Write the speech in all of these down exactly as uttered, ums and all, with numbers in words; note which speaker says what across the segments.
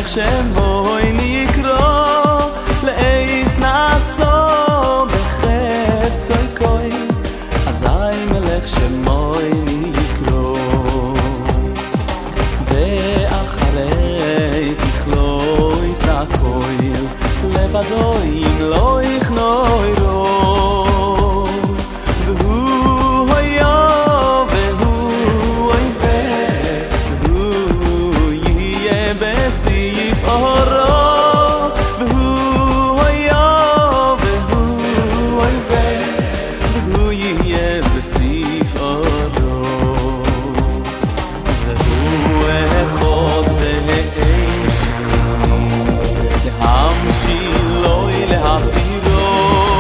Speaker 1: מלך שמוי נקרא לאיס נעשו בחפצוי כהן אזי מלך שמוי נקרא ואחרי תכלוי סקוי לבדו אם לא יכנוי רוב והוא היה והוא אויבה והוא יהיה בסעיף אורו והוא היה והוא אויבה והוא יהיה בסעיף אורו והוא אחד ואין שני להמשילוי להכתירו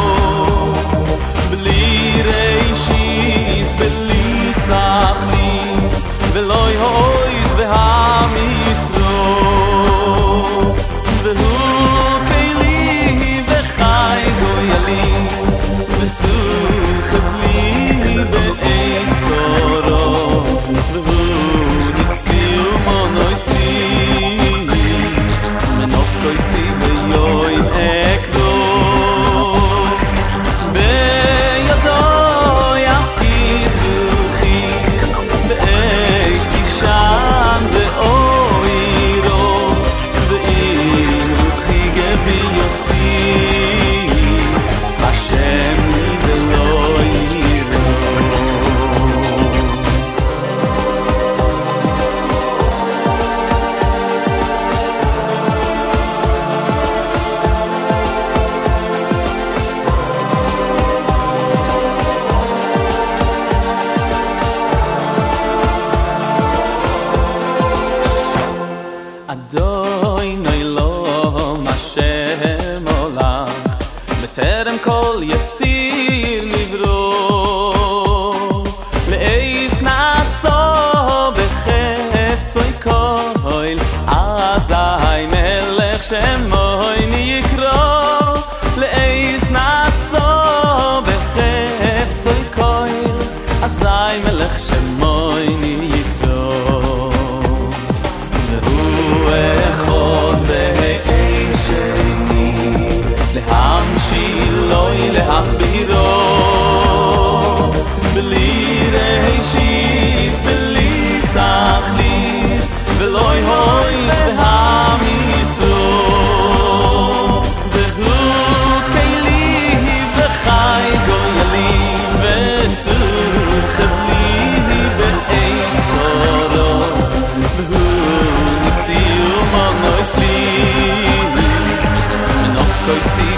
Speaker 1: בלי רישיס בלי סכניס ולא יהויס והמיסרו והוא כלי וחי גוילי וצורך לי באיס צורו והוא ניסי ומונויס לי מנוס כויסי ביוי אקרו בידו יפקיד רוחי באיס אישן ואוירו ואם רוחי גבי יוסי השם לי ולא ירו אדוי נוילום השם הולך בטרם כל יציר נברו לאיס נעשו בחפצוי כהן אזי מלך שמוי נקרא לאיס נעשו בחפצוי כהן אזי מלך שמוי נקרא והוא אחד ואין שני להמשילוי להכבירו בלי רישיס בלי סכניס ולא יהויס והמיסרו והוא כלי וחי גוילי וצורך לי באיס צורו והוא ניסי ומונויס לי מנוס כויסי